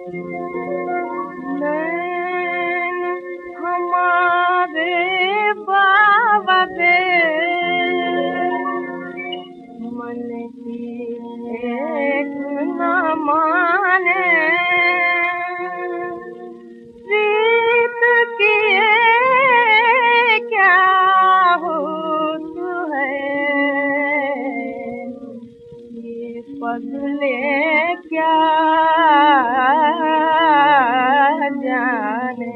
नैन हमारे बाबा दे मन की एक न माने प्रीत किए क्या होत है ये पगले क्या जाने।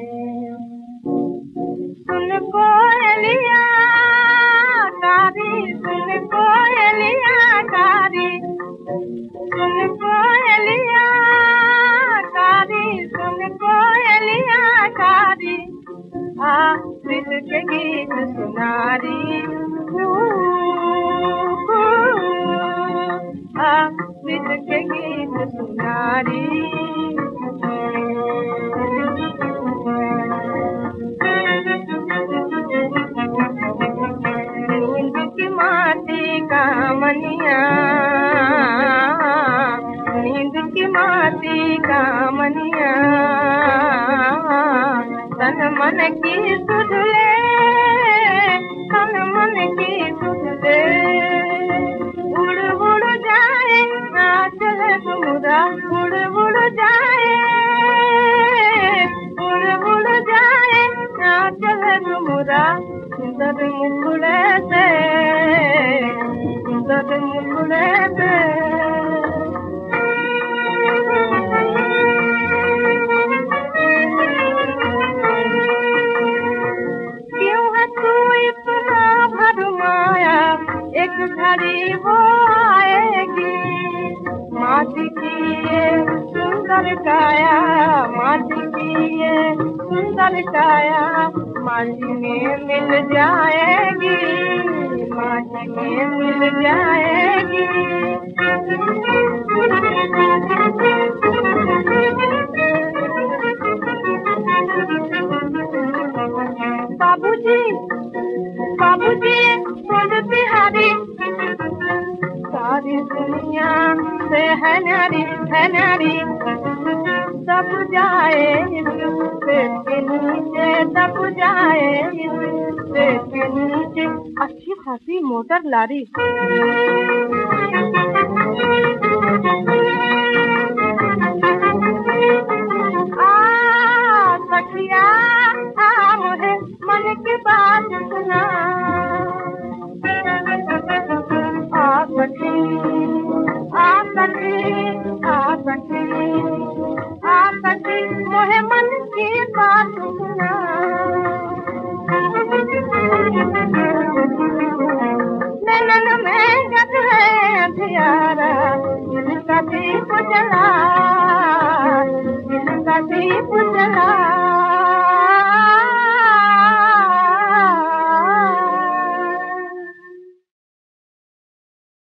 सुन कोयलिया कारी, सुन कोयलिया कारी, सुन कोयलिया कारी, सुन कोयलिया कारी, आ प्रीत के गीत सुनारी, आ प्रीत के गीत सुनारी। नींद की माटी का मनिया, नींद की माटी का मनिया, तन मन की सुध ले, तन मन की सुध ले। उड़ उड़ जाए नाचल मुरा, उड़ उड़ जाए, उड़ उड़ जाए नाचल मुरा, सुंदर मुखड़े से, सुंदर मुखड़े से। क्यों है तू इतना भरमाया, एक घड़ी वो आएगी, माटी की ये सुंदर काया, माटी की ये सुंदर काया, माटी में मिल जाएगी, माटी में मिल जाएगी। बाबूजी, बाबूजी बोल बिहारी, सारी दुनिया से है नारी, है नारी, दब जाए पेट के नीचे, दब जाए पेट के नीचे। अच्छी खासी मोटर लारी। आ सखिया आ मुझे मन की बात सुना, आ सखी, आ सखी, आ सखी, आ सखी मोहे मन की बात सुना। नैनन में जग है अंधियारा, दिल का दीप जला, दिल का दीप